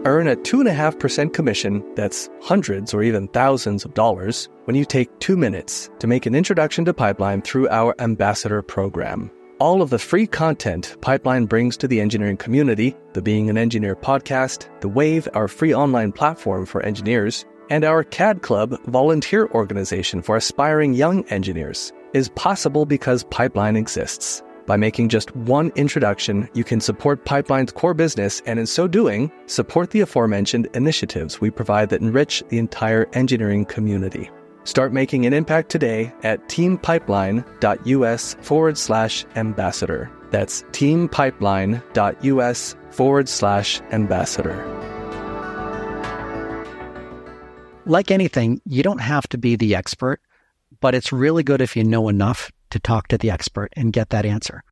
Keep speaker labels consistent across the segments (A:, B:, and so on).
A: Earn a 2.5% commission that's hundreds or even thousands of dollars when you take 2 minutes to make an introduction to Pipeline through our Ambassador program. All of the free content Pipeline brings to the engineering community, the Being an Engineer podcast, the Wave, our free online platform for engineers, and our CAD Club volunteer organization for aspiring young engineers, is possible because Pipeline exists. By making just one introduction, you can support Pipeline's core business and in so doing, support the aforementioned initiatives we provide that enrich the entire engineering community. Start making an impact today at teampipeline.us/ambassador. That's teampipeline.us/ambassador.
B: Like anything, you don't have to be the expert, but it's really good if you know enough to talk to the expert and get that answer.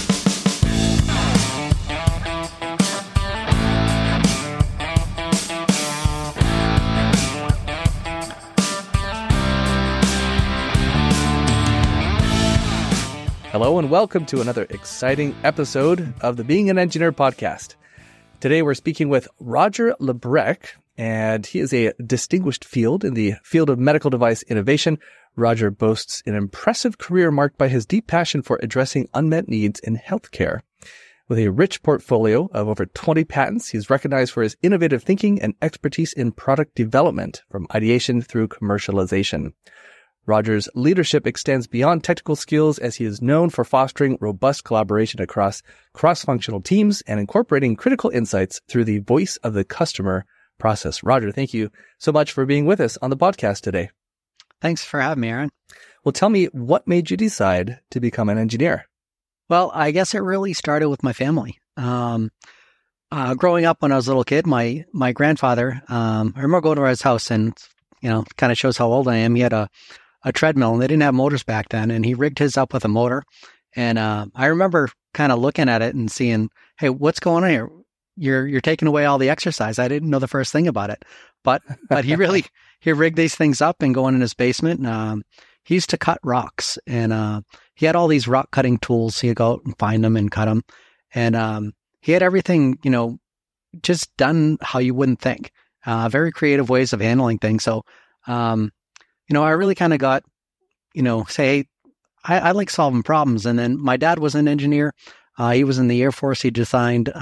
A: Hello and welcome to another exciting episode of the Being an Engineer podcast. Today we're speaking with Roger Lebrecq, and he is a distinguished in the field of medical device innovation. Roger boasts an impressive career marked by his deep passion for addressing unmet needs in healthcare. With a rich portfolio of over 20 patents, he's recognized for his innovative thinking and expertise in product development, from ideation through commercialization. Roger's leadership extends beyond technical skills, as he is known for fostering robust collaboration across cross-functional teams and incorporating critical insights through the voice of the customer process. Roger, thank you so much for being with us on the podcast today.
B: Thanks for having me, Aaron.
A: Well, tell me, what made you decide to become an engineer?
B: Well, I guess it really started with my family. Growing up when I was a little kid, my grandfather, I remember going to his house and, kind of shows how old I am. He had a treadmill, and they didn't have motors back then, and he rigged his up with a motor. And I remember kind of looking at it and seeing, hey, what's going on here? You're taking away all the exercise. I didn't know the first thing about it, but he rigged these things up and going in his basement. And, he used to cut rocks, and he had all these rock cutting tools. He'd go out and find them and cut them. And he had everything, just done how you wouldn't think. Very creative ways of handling things. So, I really kind of got, say, I like solving problems. And then my dad was an engineer. He was in the Air Force. He designed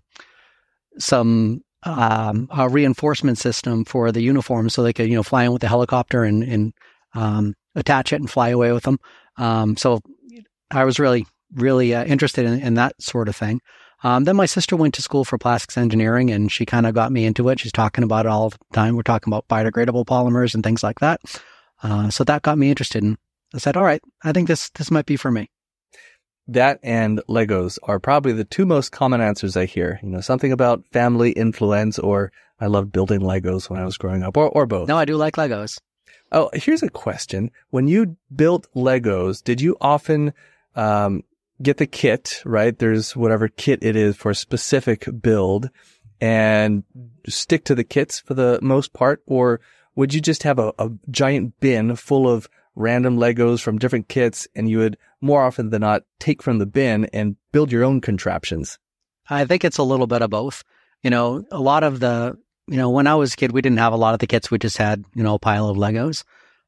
B: some a reinforcement system for the uniform so they could, fly in with the helicopter and attach it and fly away with them. So I was really interested in that sort of thing. Then my sister went to school for plastics engineering, and she kind of got me into it. She's talking about it all the time. We're talking about biodegradable polymers and things like that. So that got me interested, and I said, all right, I think this might be for me.
A: That and Legos are probably the two most common answers I hear. Something about family influence, or I loved building Legos when I was growing up, or both.
B: No, I do like Legos.
A: Oh, here's a question. When you built Legos, did you often get the kit, right? There's whatever kit it is for a specific build, and stick to the kits for the most part? Or would you just have a giant bin full of random Legos from different kits, and you would more often than not take from the bin and build your own contraptions?
B: I think it's a little bit of both. A lot of the, when I was a kid, we didn't have a lot of the kits. We just had, a pile of Legos.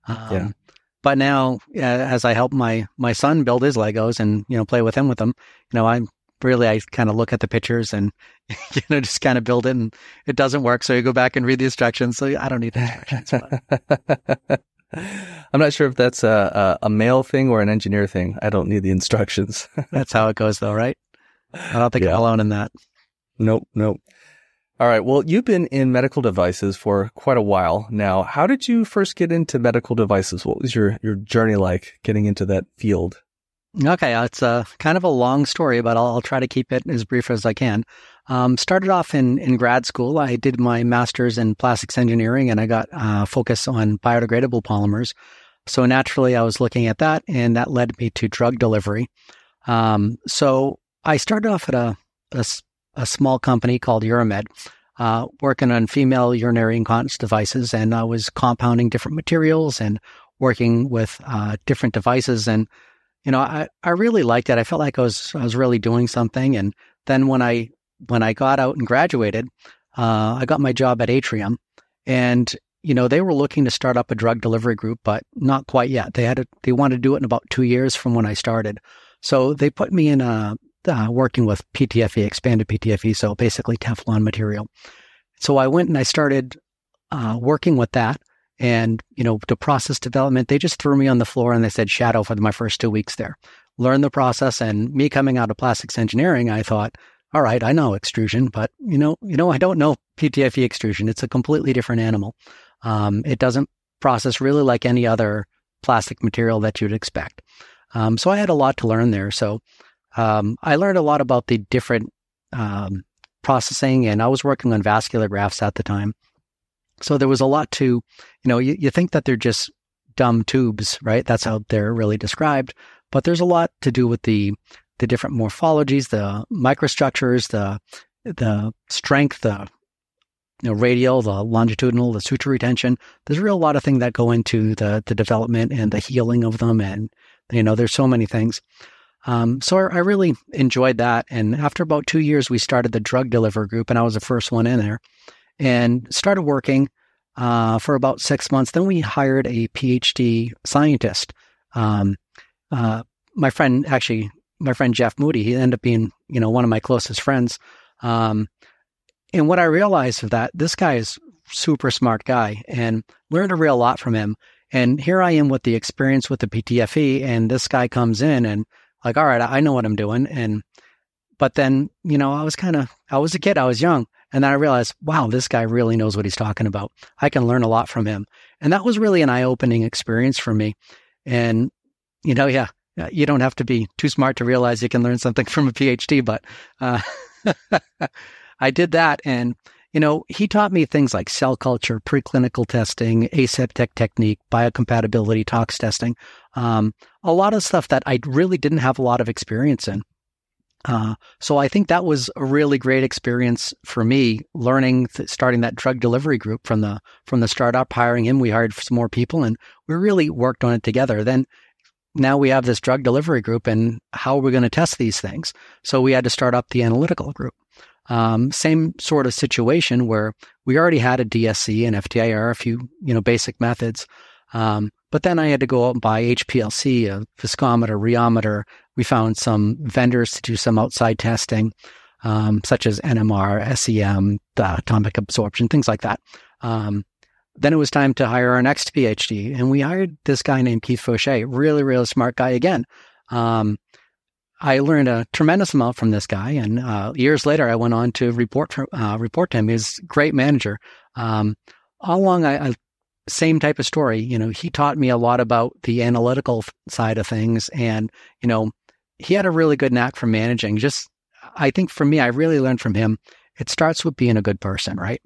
B: But now, as I help my son build his Legos and, play with them, I kind of look at the pictures and, just kind of build it, and it doesn't work. So you go back and read the instructions. So I don't need the instructions. But.
A: I'm not sure if that's a male thing or an engineer thing. I don't need the instructions.
B: That's how it goes, though, right? I don't think I'm alone in that.
A: Nope. All right. Well, you've been in medical devices for quite a while now. How did you first get into medical devices? What was your journey like getting into that field?
B: Okay. It's kind of a long story, but I'll try to keep it as brief as I can. Started off in grad school. I did my master's in plastics engineering, and I got focus on biodegradable polymers. So naturally, I was looking at that, and that led me to drug delivery. So I started off at a small company called Uramed, working on female urinary incontinence devices, and I was compounding different materials and working with different devices. And I really liked it. I felt like I was really doing something. And then when I got out and graduated, I got my job at Atrium, and they were looking to start up a drug delivery group, but not quite yet. They wanted to do it in about 2 years from when I started. So they put me in working with PTFE, expanded PTFE, so basically Teflon material. So I went and I started working with that. And, the process development, they just threw me on the floor and they said, shadow for my first 2 weeks there. Learn the process. And me coming out of plastics engineering, I thought, all right, I know extrusion, but, I don't know PTFE extrusion. It's a completely different animal. It doesn't process really like any other plastic material that you'd expect. So I had a lot to learn there. So I learned a lot about the different processing, and I was working on vascular grafts at the time. So there was a lot to, you think that they're just dumb tubes, right? That's how they're really described. But there's a lot to do with the different morphologies, the microstructures, the strength, the radial, the longitudinal, the suture retention. There's a real lot of things that go into the development and the healing of them. And, there's so many things. So I really enjoyed that. And after about 2 years, we started the drug delivery group, and I was the first one in there. And started working for about 6 months. Then we hired a PhD scientist. My friend Jeff Moody, he ended up being, one of my closest friends. And what I realized is that this guy is super smart guy, and learned a real lot from him. And here I am with the experience with the PTFE, and this guy comes in and like, all right, I know what I'm doing. But then, I was a kid, I was young. And then I realized, wow, this guy really knows what he's talking about. I can learn a lot from him. And that was really an eye-opening experience for me. And, you don't have to be too smart to realize you can learn something from a PhD, but I did that. And, he taught me things like cell culture, preclinical testing, aseptic technique, biocompatibility, tox testing, a lot of stuff that I really didn't have a lot of experience in. So I think that was a really great experience for me, learning, starting that drug delivery group from the startup, hiring him. We hired some more people, and we really worked on it together. Then now we have this drug delivery group, and how are we going to test these things? So we had to start up the analytical group. Same sort of situation where we already had a DSC and FTIR, a few, basic methods. But then I had to go out and buy HPLC, a viscometer, rheometer. We found some vendors to do some outside testing, such as NMR, SEM, atomic absorption, things like that. Then it was time to hire our next PhD, and we hired this guy named Keith Fauché, really, really smart guy again. I learned a tremendous amount from this guy, and years later, I went on to report to him. He's a great manager. All along, same type of story. He taught me a lot about the analytical side of things, and he had a really good knack for managing. I think for me, I really learned from him. It starts with being a good person, right?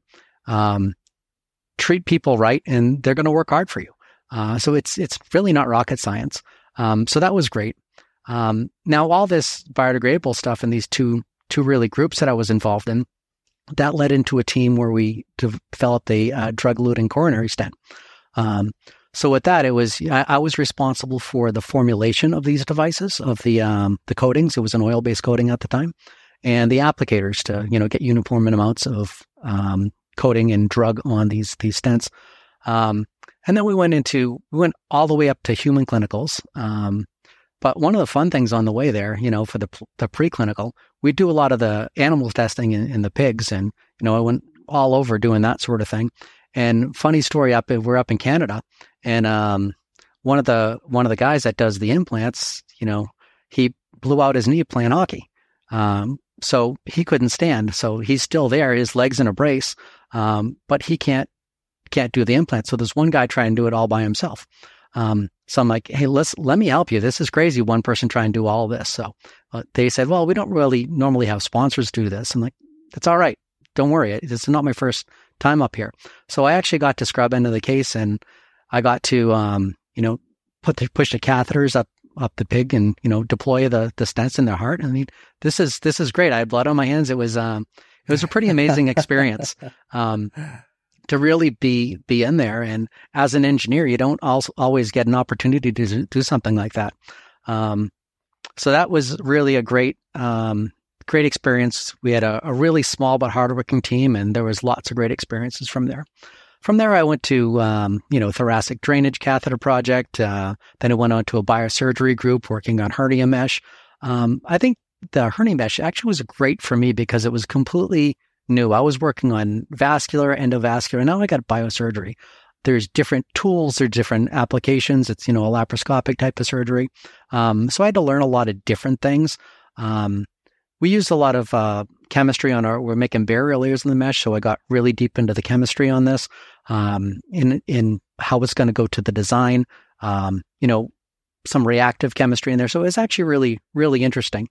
B: Treat people right, and they're going to work hard for you. So it's really not rocket science. So that was great. Now all this biodegradable stuff and these two really groups that I was involved in, that led into a team where we developed a drug-eluting coronary stent. So with that, I was responsible for the formulation of these devices, of the coatings. It was an oil-based coating at the time, and the applicators to get uniform amounts of coating and drug on these stents. And then we went all the way up to human clinicals. But one of the fun things on the way there, for the preclinical, we do a lot of the animal testing in the pigs, and I went all over doing that sort of thing. And funny story, we're up in Canada, and one of the guys that does the implants, he blew out his knee playing hockey, so he couldn't stand. So he's still there, his leg's in a brace, but he can't do the implant. So there's one guy trying to do it all by himself. So I'm like, hey, let me help you. This is crazy. One person trying to do all of this. So they said, well, we don't really normally have sponsors do this. I'm like, that's all right. Don't worry. This is not my first time up here. So I actually got to scrub into the case, and I got to, push the catheters up the pig and, deploy the stents in their heart. I mean, this is great. I had blood on my hands. It was a pretty amazing experience. To really be in there. And as an engineer, you don't always get an opportunity to do something like that. So that was really a great great experience. We had a really small but hardworking team, and there was lots of great experiences from there. From there, I went to, thoracic drainage catheter project. Then I went on to a biosurgery group working on hernia mesh. I think the hernia mesh actually was great for me because it was completely new. I was working on vascular, endovascular, and now I got biosurgery. There's different tools, there's different applications. It's, a laparoscopic type of surgery. So I had to learn a lot of different things. We used a lot of chemistry we're making barrier layers in the mesh. So I got really deep into the chemistry on this, in how it's going to go to the design, some reactive chemistry in there. So it was actually really, really interesting.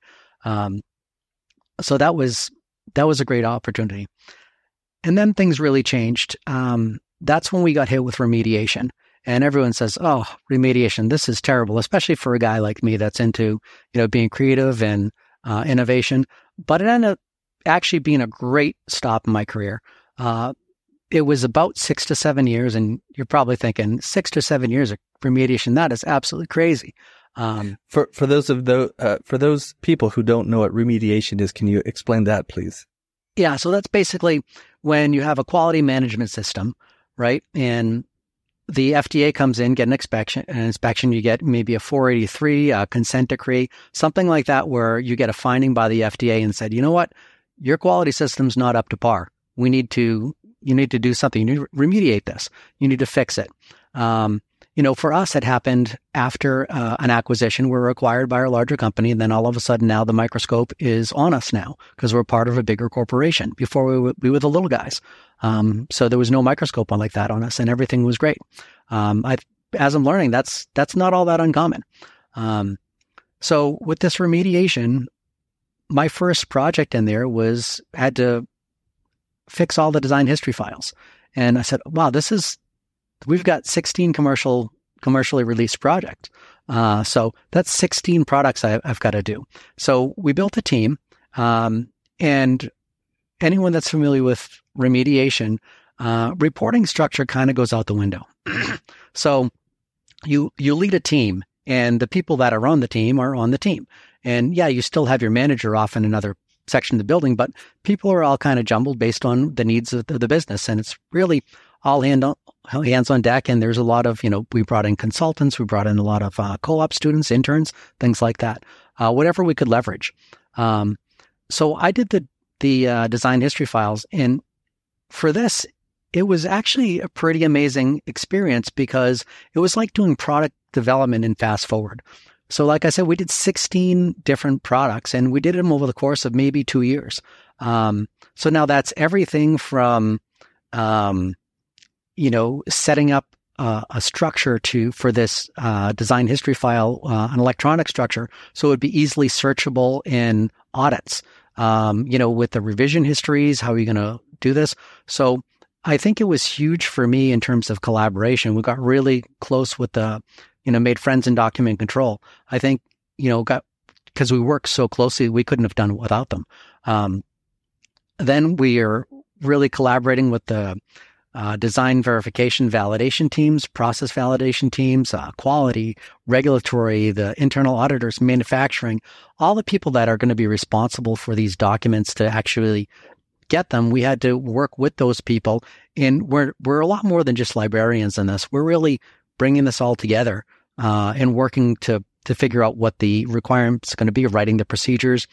B: So that was a great opportunity. And then things really changed. That's when we got hit with remediation. And everyone says, oh, remediation, this is terrible, especially for a guy like me that's into, being creative and innovation. But it ended up actually being a great stop in my career. It was about 6 to 7 years, and you're probably thinking 6 to 7 years of remediation, that is absolutely crazy.
A: For those people who don't know what remediation is, can you explain that, please?
B: Yeah, so that's basically when you have a quality management system, right? And the FDA comes in, get an inspection, you get maybe a 483, a consent decree, something like that, where you get a finding by the FDA and said, you know what, your quality system's not up to par. You need to do something. You need to remediate this. You need to fix it. For us, it happened after an acquisition. We're acquired by a larger company, and then all of a sudden now the microscope is on us now because we're part of a bigger corporation. Before we were the little guys. So there was no microscope like that on us, and everything was great. As I'm learning, that's not all that uncommon. So with this remediation, my first project in there had to fix all the design history files. And I said, wow, we've got 16 commercially released projects. So that's 16 products I've got to do. So we built a team, and anyone that's familiar with remediation, reporting structure kind of goes out the window. So you lead a team, and the people that are on the team are on the team. And yeah, you still have your manager off in another section of the building, but people are all kind of jumbled based on the needs of the business. And it's really all hands on deck. And there's a lot of, we brought in consultants, we brought in a lot of co-op students, interns, things like that, whatever we could leverage. So I did the design history files. And for this, it was actually a pretty amazing experience because it was like doing product development in fast forward. So like I said, we did 16 different products, and we did them over the course of maybe 2 years. So now that's everything from, setting up a structure for this design history file, an electronic structure, so it would be easily searchable in audits. With the revision histories, how are you going to do this? So I think it was huge for me in terms of collaboration. We got really close with made friends in document control. I think, because we worked so closely, we couldn't have done it without them. Then we are really collaborating with the design verification validation teams, process validation teams, quality, regulatory, the internal auditors, manufacturing, all the people that are going to be responsible for these documents to actually get them. We had to work with those people, and we're a lot more than just librarians in this. We're really bringing this all together and working to figure out what the requirements are going to be, writing the procedures.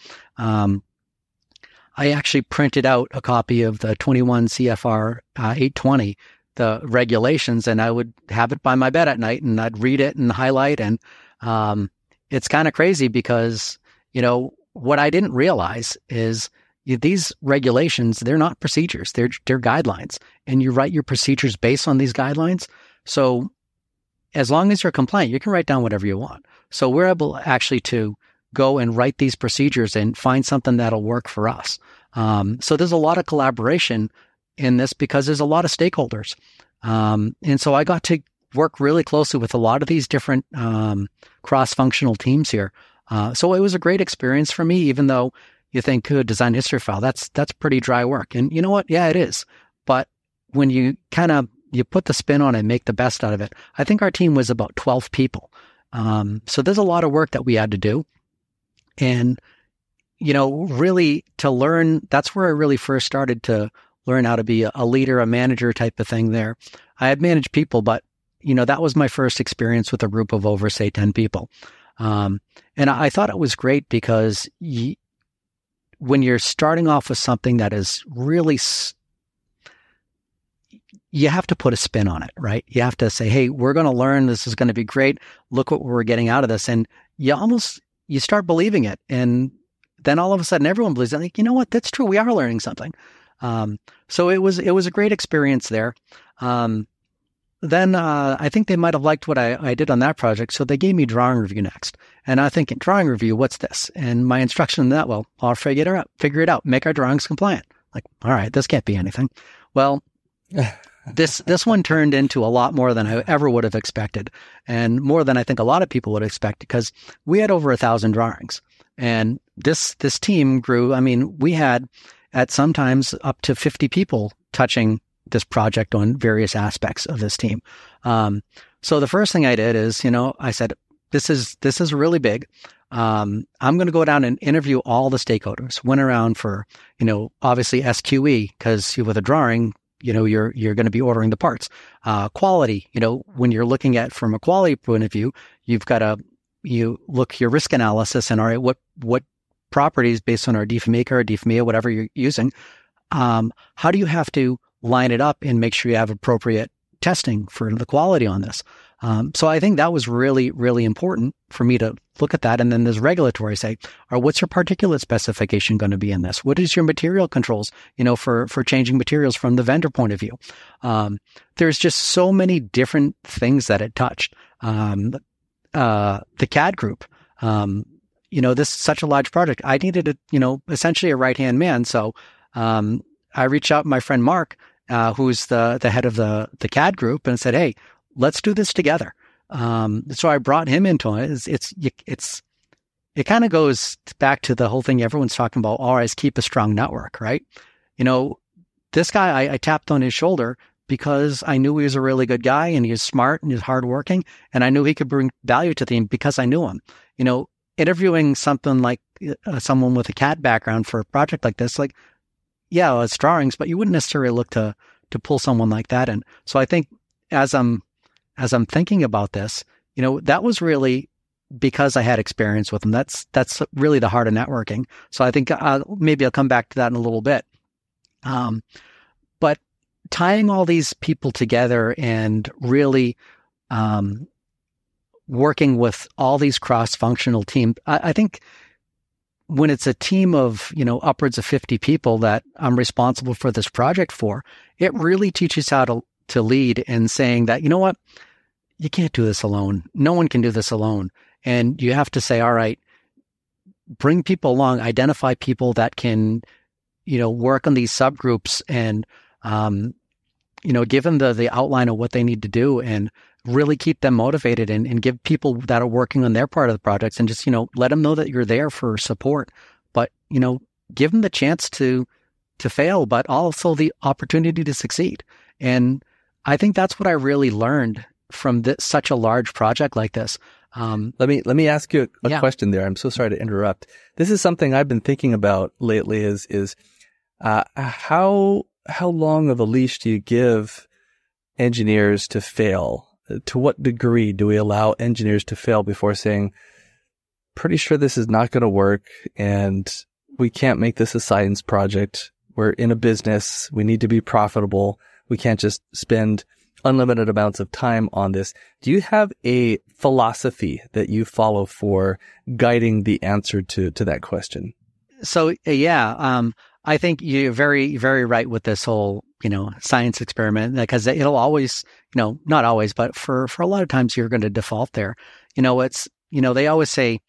B: I actually printed out a copy of the 21 CFR 820, the regulations, and I would have it by my bed at night, and I'd read it and highlight. And it's kind of crazy because, what I didn't realize is these regulations, they're not procedures, they're guidelines, and you write your procedures based on these guidelines. So as long as you're compliant, you can write down whatever you want. So we're able actually to go and write these procedures and find something that'll work for us. So there's a lot of collaboration in this because there's a lot of stakeholders. And so I got to work really closely with a lot of these different cross-functional teams here. So it was a great experience for me, even though you think, design history file, that's pretty dry work. And you know what? Yeah, it is. But when you you put the spin on it and make the best out of it, I think our team was about 12 people. So there's a lot of work that we had to do. And, really to learn, that's where I really first started to learn how to be a leader, a manager type of thing there. I had managed people, but, that was my first experience with a group of over, say, 10 people. And I thought it was great because when you're starting off with something that is really, you have to put a spin on it, right? You have to say, hey, we're going to learn. This is going to be great. Look what we're getting out of this. And you start believing it. And then all of a sudden everyone believes it. Like, you know what? That's true. We are learning something. So it was a great experience there. Then I think they might have liked what I did on that project. So they gave me drawing review next. And I think, in drawing review, what's this? And my instruction in that, well, I'll figure it out, make our drawings compliant. Like, all right, this can't be anything. Well, this one turned into a lot more than I ever would have expected, and more than I think a lot of people would expect, because we had over 1,000 drawings. And this team grew. I mean, we had at sometimes up to 50 people touching this project on various aspects of this team. So the first thing I did is, I said, this is really big. I'm going to go down and interview all the stakeholders. Went around for, obviously SQE, because with a drawing, you're going to be ordering the parts. Quality, when you're looking at from a quality point of view, you've got to, you look your risk analysis and all right, what properties based on our DFMAker or DFMEA, whatever you're using, how do you have to line it up and make sure you have appropriate testing for the quality on this? So I think that was really, really important for me to look at that. And then there's regulatory say, or what's your particulate specification going to be in this? What is your material controls, for changing materials from the vendor point of view? There's just so many different things that it touched. The CAD group, this is such a large project. I needed essentially a right-hand man. So, I reached out to my friend Mark, who's the head of the CAD group, and said, hey, let's do this together. So I brought him into it. It kind of goes back to the whole thing everyone's talking about, always keep a strong network, right? This guy, I tapped on his shoulder because I knew he was a really good guy and he was smart and he was hardworking, and I knew he could bring value to the team because I knew him. Interviewing something like someone with a CAD background for a project like this, like, yeah, it's drawings, but you wouldn't necessarily look to pull someone like that in. So I think as I'm thinking about this, that was really because I had experience with them. That's really the heart of networking. So I think maybe I'll come back to that in a little bit. But tying all these people together and really working with all these cross-functional teams, I think when it's a team of, upwards of 50 people that I'm responsible for this project for, it really teaches how to lead and saying that, what, you can't do this alone. No one can do this alone. And you have to say, all right, bring people along, identify people that can, work on these subgroups and, give them the outline of what they need to do and really keep them motivated and give people that are working on their part of the projects and just, let them know that you're there for support, but, give them the chance to fail, but also the opportunity to succeed. And I think that's what I really learned from such a large project like this.
A: Let me ask you a question there. I'm so sorry to interrupt. This is something I've been thinking about lately is how long of a leash do you give engineers to fail? To what degree do we allow engineers to fail before saying, pretty sure this is not going to work and we can't make this a science project. We're in a business. We need to be profitable. We can't just spend unlimited amounts of time on this. Do you have a philosophy that you follow for guiding the answer to that question?
B: So, I think you're very, very right with this whole, science experiment, because it'll always, not always, but for a lot of times you're going to default there. They always say,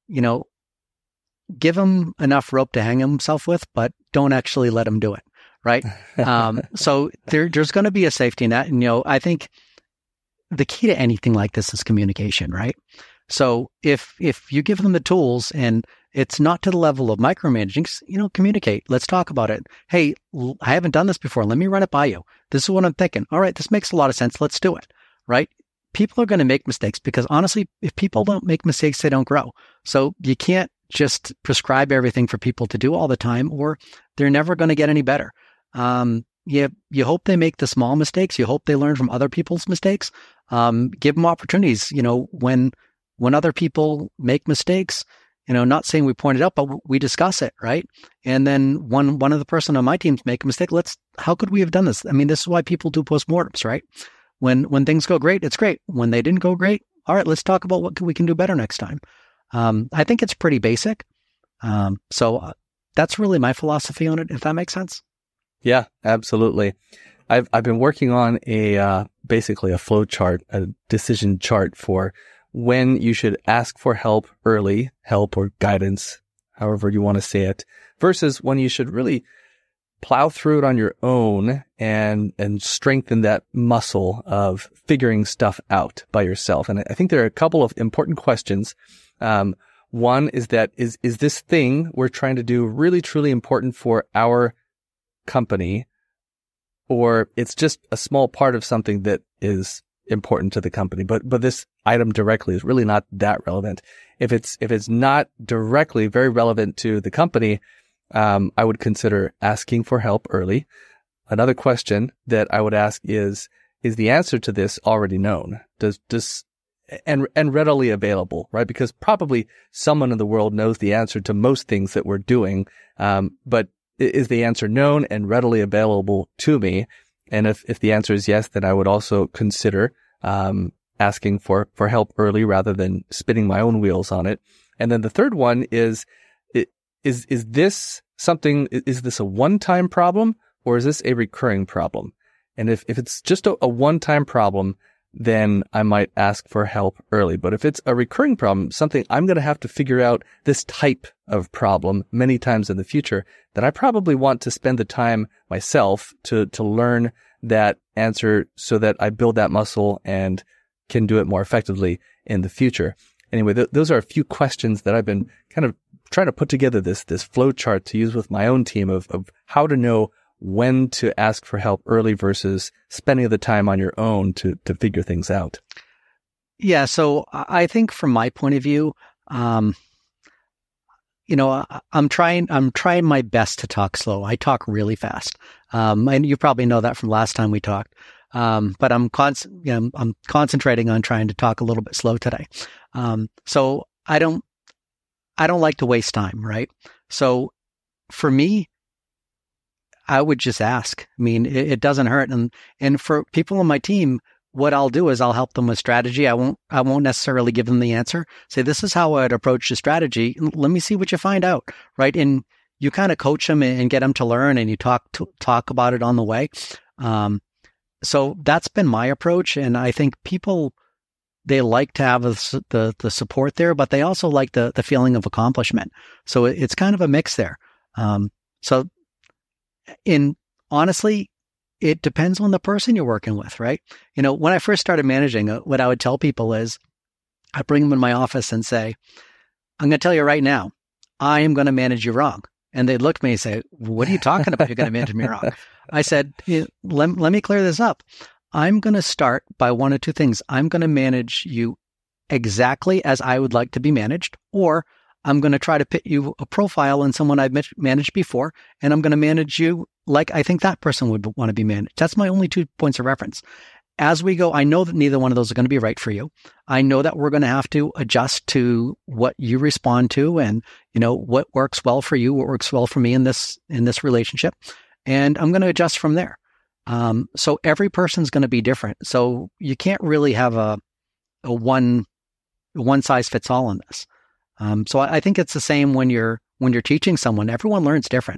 B: give him enough rope to hang himself with, but don't actually let him do it. Right. So there's going to be a safety net. And, I think the key to anything like this is communication, right? So if you give them the tools and it's not to the level of micromanaging, communicate. Let's talk about it. Hey, I haven't done this before. Let me run it by you. This is what I'm thinking. All right, this makes a lot of sense. Let's do it. Right? People are going to make mistakes because honestly, if people don't make mistakes, they don't grow. So you can't just prescribe everything for people to do all the time, or they're never going to get any better. You hope they make the small mistakes. You hope they learn from other people's mistakes. Give them opportunities. When other people make mistakes, not saying we point it out, but we discuss it, right? And then one of the person on my team make a mistake. How could we have done this? I mean, this is why people do postmortems, right? When things go great, it's great. When they didn't go great, all right, let's talk about what we can do better next time. I think it's pretty basic. So that's really my philosophy on it, if that makes sense.
A: Yeah, absolutely. I've been working on basically a flow chart, a decision chart for when you should ask for help early, help or guidance, however you want to say it, versus when you should really plow through it on your own and strengthen that muscle of figuring stuff out by yourself. And I think there are a couple of important questions. One is that is this thing we're trying to do really, truly important for our company, or it's just a small part of something that is important to the company, but this item directly is really not that relevant. If it's not directly very relevant to the company, I would consider asking for help early. Another question that I would ask is the answer to this already known? And readily available, right? Because probably someone in the world knows the answer to most things that we're doing, but is the answer known and readily available to me? And if the answer is yes, then I would also consider asking for help early rather than spinning my own wheels on it. And then the third one is this a one-time problem, or is this a recurring problem? And if it's just a one-time problem, then I might ask for help early. But if it's a recurring problem, something I'm going to have to figure out this type of problem many times in the future, then I probably want to spend the time myself to learn that answer so that I build that muscle and can do it more effectively in the future. Anyway, those are a few questions that I've been kind of trying to put together this flow chart to use with my own team of how to know when to ask for help early versus spending the time on your own to figure things out.
B: Yeah. So I think from my point of view, I'm trying my best to talk slow. I talk really fast. And you probably know that from last time we talked. But I'm concentrating on trying to talk a little bit slow today. So I don't like to waste time, right? So for me, I would just ask. I mean, it doesn't hurt. And for people on my team, what I'll do is I'll help them with strategy. I won't necessarily give them the answer. Say, this is how I'd approach the strategy. Let me see what you find out, right? And you kind of coach them and get them to learn, and you talk about it on the way. So that's been my approach. And I think people, they like to have the support there, but they also like the feeling of accomplishment. So it's kind of a mix there. Honestly, it depends on the person you're working with, right? When I first started managing, what I would tell people is I bring them in my office and say, I'm going to tell you right now, I am going to manage you wrong. And they'd look at me and say, what are you talking about? You're going to manage me wrong. I said, let me clear this up. I'm going to start by one of two things. I'm going to manage you exactly as I would like to be managed, or I'm going to try to put you a profile on someone I've managed before, and I'm going to manage you like I think that person would want to be managed. That's my only 2 points of reference. As we go, I know that neither one of those are going to be right for you. I know that we're going to have to adjust to what you respond to and, what works well for you, what works well for me in this relationship. And I'm going to adjust from there. So every person's going to be different. So you can't really have a one size fits all on this. So I think it's the same when you're teaching someone. Everyone learns different.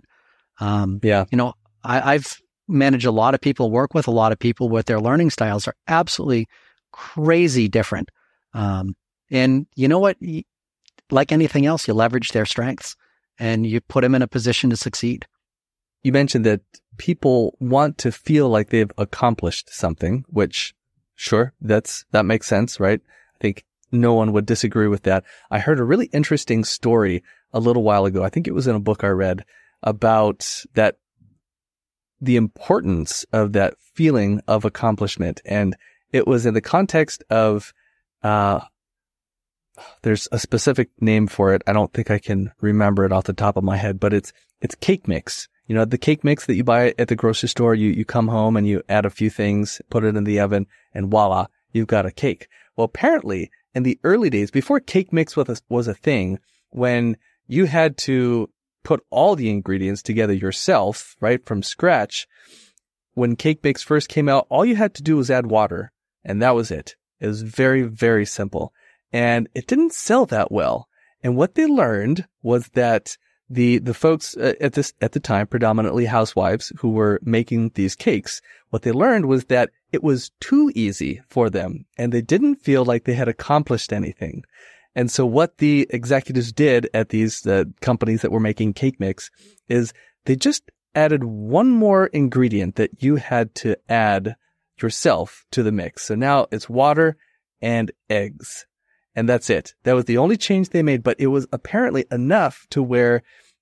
B: I've managed a lot of people, work with a lot of people with their learning styles are absolutely crazy different. And you know what? Like anything else, you leverage their strengths and you put them in a position to succeed.
A: You mentioned that people want to feel like they've accomplished something, which sure, that makes sense, right? I think no one would disagree with that. I heard a really interesting story a little while ago. I think it was in a book I read about that, the importance of that feeling of accomplishment. And it was in the context of, there's a specific name for it. I don't think I can remember it off the top of my head, but it's cake mix. You know, the cake mix that you buy at the grocery store, you come home and you add a few things, put it in the oven, and voila, you've got a cake. Well, apparently in the early days, before cake mix was a thing, when you had to put all the ingredients together yourself, right, from scratch, when cake mix first came out, all you had to do was add water, and that was it. It was very, very simple. And it didn't sell that well. And what they learned was that the folks at the time, predominantly housewives who were making these cakes, what they learned was that it was too easy for them and they didn't feel like they had accomplished anything. And so what the executives did at these companies that were making cake mix is they just added one more ingredient that you had to add yourself to the mix. So now it's water and eggs. And that's it. That was the only change they made, but it was apparently enough to where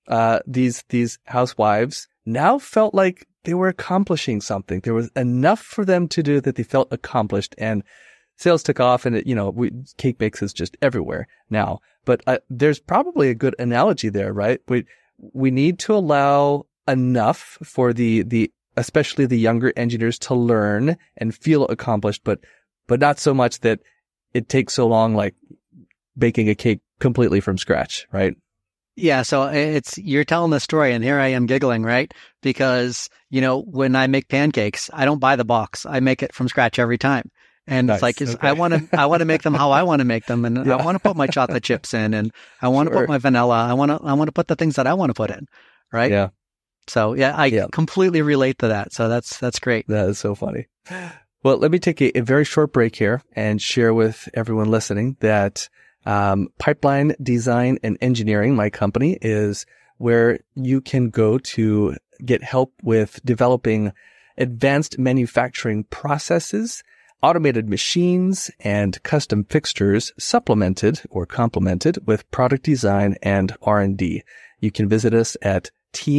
A: these housewives now felt like they were accomplishing something. There was enough for them to do that they felt accomplished, and sales took off. And cake mix is just everywhere now. But there's probably a good analogy there, right? We need to allow enough for the especially the younger engineers to learn and feel accomplished, but not so much that it takes so long, like baking a cake completely from scratch, right?
B: Yeah. So you're telling the story and here I am giggling, right? Because, when I make pancakes, I don't buy the box. I make it from scratch every time. And
A: nice.
B: It's like, okay. I want to make them how I want to make them. And yeah. I want to put my chocolate chips in, and I want to put my vanilla. I want to put the things that I want to put in. Right.
A: Yeah.
B: So I completely relate to that. So that's great.
A: That is so funny. Well, let me take a very short break here and share with everyone listening that Pipeline Design and Engineering, my company, is where you can go to get help with developing advanced manufacturing processes, automated machines, and custom fixtures supplemented or complemented with product design and R&D. You can visit us at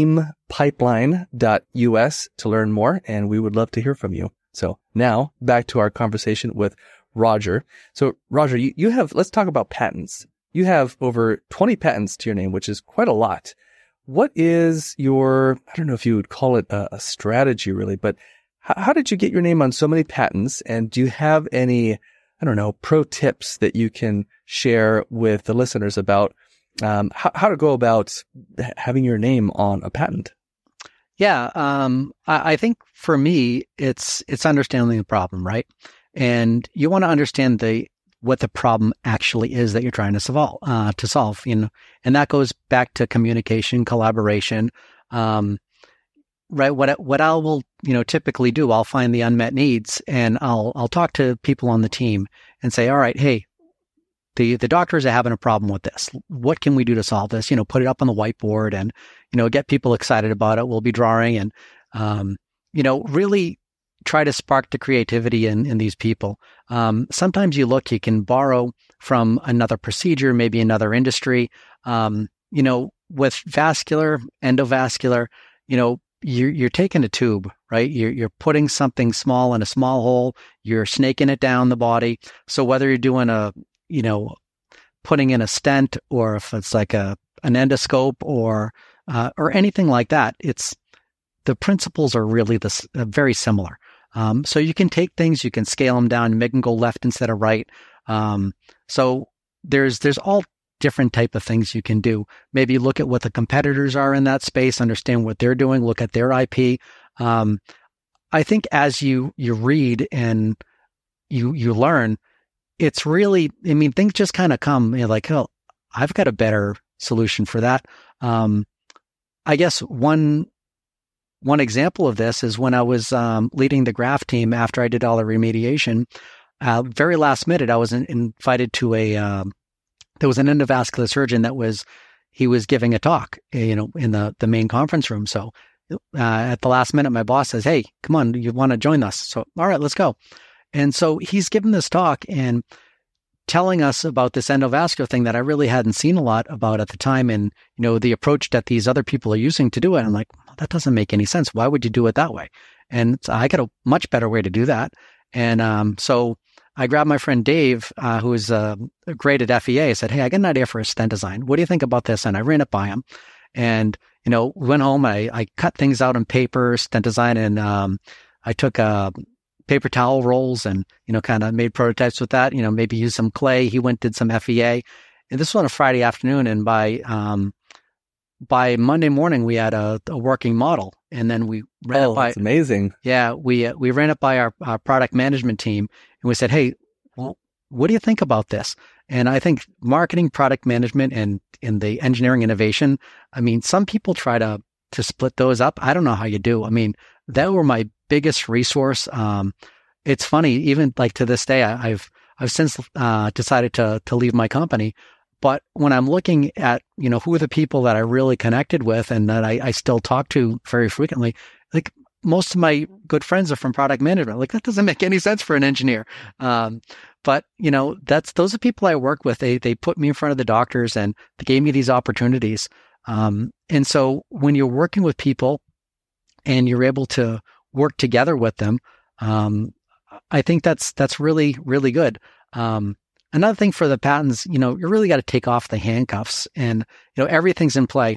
A: teampipeline.us to learn more, and we would love to hear from you. So now back to our conversation with Roger. So Roger, you have, let's talk about patents. You have over 20 patents to your name, which is quite a lot. What is your, I don't know if you would call it a strategy really, but how did you get your name on so many patents? And do you have any, I don't know, pro tips that you can share with the listeners about how to go about having your name on a patent?
B: Yeah. I think for me, it's understanding the problem, right? And you want to understand what the problem actually is that you're trying to solve, and that goes back to communication, collaboration, right? What I will, typically do, I'll find the unmet needs and I'll talk to people on the team and say, all right, hey, the doctors are having a problem with this. What can we do to solve this? Put it up on the whiteboard and, get people excited about it. We'll be drawing and, really try to spark the creativity in these people. Sometimes you can borrow from another procedure, maybe another industry. With vascular, endovascular, you're taking a tube, right? You're putting something small in a small hole. You're snaking it down the body. So whether you're doing putting in a stent, or if it's like an endoscope or anything like that, the principles are really very similar. So you can take things, you can scale them down, make them go left instead of right. So there's all different type of things you can do. Maybe look at what the competitors are in that space, understand what they're doing, look at their IP. I think as you read and you learn, it's really, things just kind of come, like, oh, I've got a better solution for that. I guess one example of this is when I was leading the graft team after I did all the remediation. Very last minute, I was invited to there was an endovascular surgeon he was giving a talk, in the main conference room. So at the last minute, my boss says, hey, come on, you want to join us? So, all right, let's go. And so he's giving this talk and telling us about this endovascular thing that I really hadn't seen a lot about at the time. And, the approach that these other people are using to do it. I'm like, well, that doesn't make any sense. Why would you do it that way? And so I got a much better way to do that. And so I grabbed my friend Dave, who is great at FEA. I said, hey, I got an idea for a stent design. What do you think about this? And I ran it by him. And, went home. I cut things out on paper, stent design, and I took paper towel rolls and, kind of made prototypes with that, maybe use some clay. He went, did some FEA. And this was on a Friday afternoon. And by Monday morning, we had a working model, and then we ran it by.
A: That's amazing.
B: Yeah, we ran it by our product management team, and we said, "Hey, well, what do you think about this?" And I think marketing, product management, and in the engineering innovation, I mean, some people try to split those up. I don't know how you do. I mean, that were my biggest resource. It's funny, even like to this day, I've since decided to leave my company. But when I'm looking at, who are the people that I really connected with and that I still talk to very frequently, like most of my good friends are from product management. Like that doesn't make any sense for an engineer. But those are people I work with. They put me in front of the doctors and they gave me these opportunities. And so when you're working with people and you're able to work together with them, I think that's really, really good. Another thing for the patents, you really got to take off the handcuffs and, everything's in play.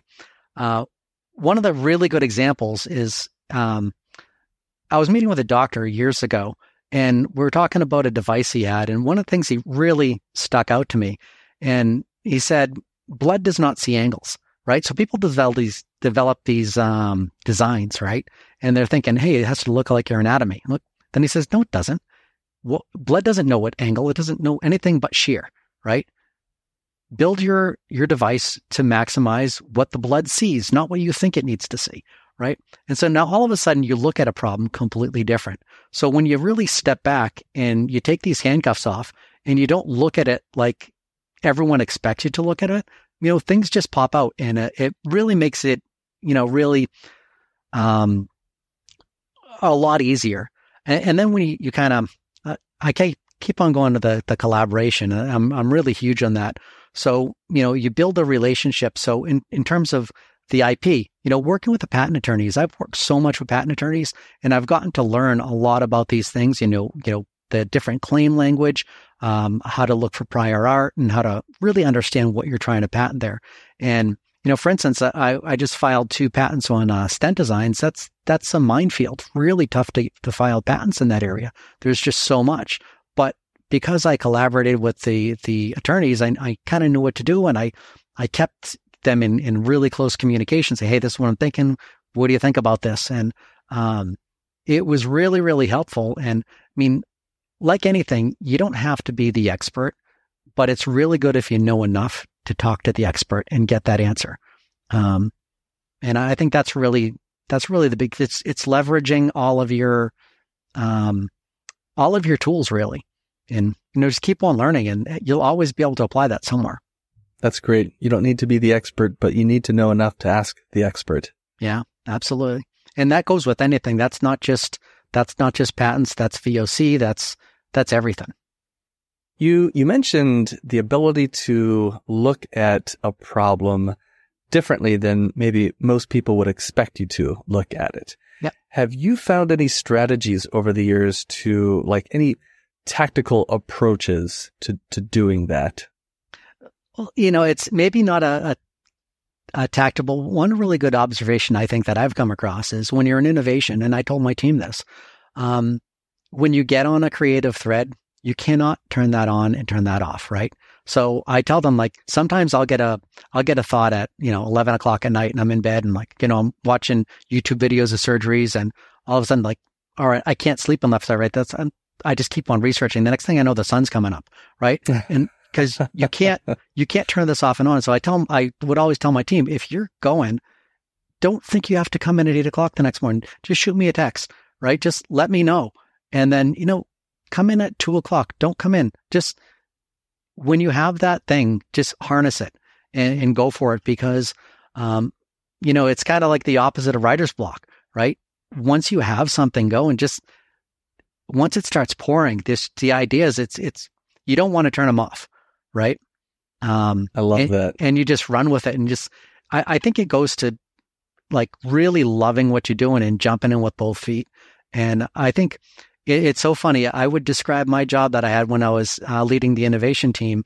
B: One of the really good examples is, I was meeting with a doctor years ago and we were talking about a device he had. And one of the things he really stuck out to me, and he said, blood does not see angles, right? So people develop these designs, right? And they're thinking, hey, it has to look like your anatomy. Look, then he says, no, it doesn't. Well, blood doesn't know what angle. It doesn't know anything but shear, right? Build your device to maximize what the blood sees, not what you think it needs to see, right? And so now all of a sudden you look at a problem completely different. So when you really step back and you take these handcuffs off and you don't look at it like everyone expects you to look at it, things just pop out, and it really makes it, really a lot easier. And then when you kind of, I keep on going to the collaboration. I'm really huge on that. So, you build a relationship. So in terms of the IP, working with the patent attorneys, I've worked so much with patent attorneys and I've gotten to learn a lot about these things, the different claim language, how to look for prior art and how to really understand what you're trying to patent there. And, for instance, I just filed 2 patents on stent designs. That's a minefield, really tough to file patents in that area. There's just so much. But because I collaborated with the attorneys, I kind of knew what to do. And I kept them in really close communication, say, hey, this is what I'm thinking. What do you think about this? And it was really, really helpful. And I mean, like anything, you don't have to be the expert, but it's really good if you know enough to talk to the expert and get that answer. And I think that's really the big, it's leveraging all of your tools really. And, just keep on learning and you'll always be able to apply that somewhere.
A: That's great. You don't need to be the expert, but you need to know enough to ask the expert.
B: Yeah, absolutely. And that goes with anything. That's not just patents. That's VOC. That's everything.
A: You mentioned the ability to look at a problem differently than maybe most people would expect you to look at it.
B: Yep.
A: Have you found any strategies over the years to, like, any tactical approaches to doing that?
B: Well, it's maybe not a tactical. One really good observation I think that I've come across is when you're in innovation, and I told my team this, when you get on a creative thread, you cannot turn that on and turn that off, right? So I tell them, like, sometimes I'll get a thought at, 11 o'clock at night and I'm in bed and I'm watching YouTube videos of surgeries and all of a sudden, like, all right, I can't sleep unless I write this. I just keep on researching. The next thing I know, the sun's coming up, right? And because you can't turn this off and on. So I would always tell my team, if you're going, don't think you have to come in at 8 o'clock the next morning. Just shoot me a text, right? Just let me know. And then, come in at 2 o'clock. Don't come in. Just when you have that thing, just harness it and go for it because, it's kind of like the opposite of writer's block, right? Once you have something going, once it starts pouring, the idea is it's, you don't want to turn them off, right?
A: I love that.
B: And you just run with it and I think it goes to like really loving what you're doing and jumping in with both feet. And I think it's so funny. I would describe my job that I had when I was leading the innovation team.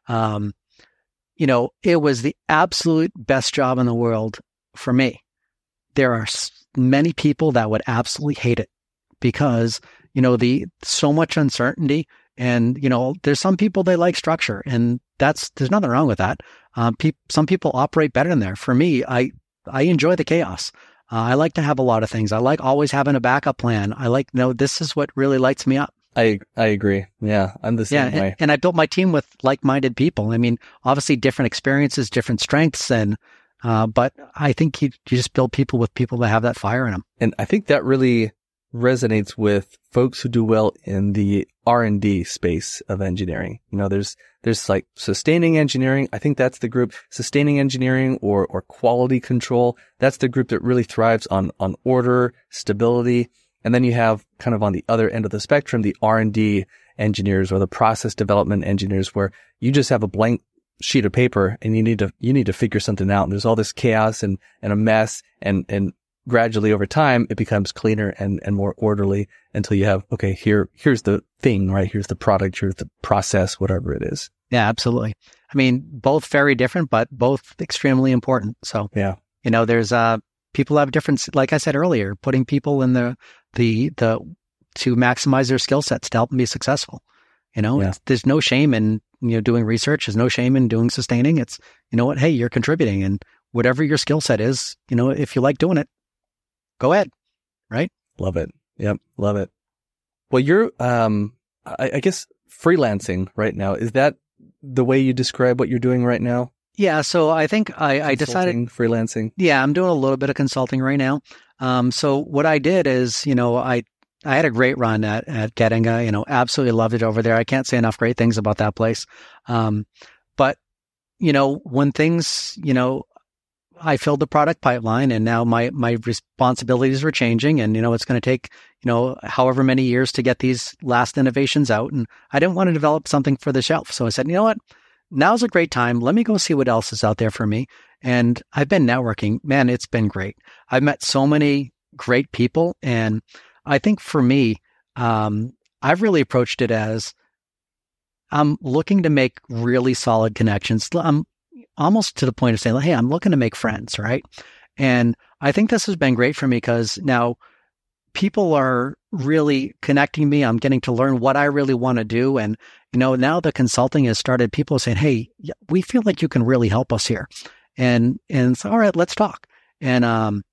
B: It was the absolute best job in the world for me. There are many people that would absolutely hate it because, so much uncertainty, and, there's some people, they like structure, and there's nothing wrong with that. Some people operate better in there. For me, I enjoy the chaos. I like to have a lot of things. I like always having a backup plan. I like, this is what really lights me up.
A: I agree. Yeah, I'm the same way.
B: And I built my team with like-minded people. I mean, obviously different experiences, different strengths, but I think you just build people with people that have that fire in them.
A: And I think that really resonates with folks who do well in the R&D space of engineering. There's like sustaining engineering. I think that's the group. Sustaining engineering or quality control. That's the group that really thrives on order, stability. And then you have kind of on the other end of the spectrum, the R&D engineers or the process development engineers, where you just have a blank sheet of paper and you need to figure something out. And there's all this chaos and a mess, and gradually over time, it becomes cleaner and more orderly until you have, okay, here's the thing, right? Here's the product, here's the process, whatever it is.
B: Yeah, absolutely. I mean, both very different, but both extremely important. So,
A: yeah,
B: there's, people have different, like I said earlier, putting people in the to maximize their skill sets to help them be successful. There's no shame in, doing research. There's no shame in doing sustaining. It's, hey, you're contributing, and whatever your skill set is, if you like doing it, go ahead. Right.
A: Love it. Yep. Love it. Well, you're, I guess freelancing right now. Is that the way you describe what you're doing right now?
B: Yeah. So I think I decided
A: freelancing.
B: Yeah. I'm doing a little bit of consulting right now. So what I did is, I had a great run at Getinga, absolutely loved it over there. I can't say enough great things about that place. But, when things, I filled the product pipeline, and now my responsibilities were changing, and, it's going to take, however many years to get these last innovations out. And I didn't want to develop something for the shelf. So I said, you know what? Now's a great time. Let me go see what else is out there for me. And I've been networking. Man, it's been great. I've met so many great people. And I think for me, I've really approached it as I'm looking to make really solid connections. I'm almost to the point of saying, hey, I'm looking to make friends, right? And I think this has been great for me because now people are really connecting me. I'm getting to learn what I really want to do. And, now the consulting has started. People are saying, hey, we feel like you can really help us here. And so, all right, let's talk. And,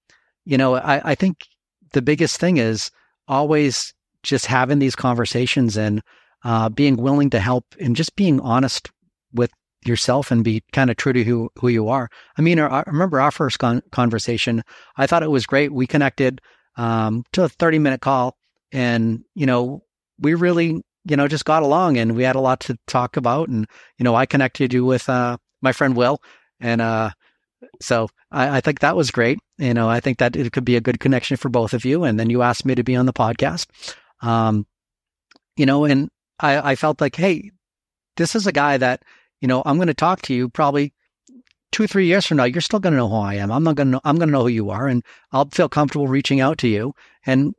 B: I think the biggest thing is always just having these conversations and being willing to help and just being honest with yourself and be kind of true to who you are. I mean, I remember our first conversation. I thought it was great. We connected to a 30-minute call, and, we really, just got along, and we had a lot to talk about. And, I connected you with my friend Will. And so I think that was great. I think that it could be a good connection for both of you. And then you asked me to be on the podcast. And I felt like, hey, this is a guy that, I'm going to talk to you probably 2-3 years from now. You're still going to know who I am. I'm going to know who you are, and I'll feel comfortable reaching out to you. And,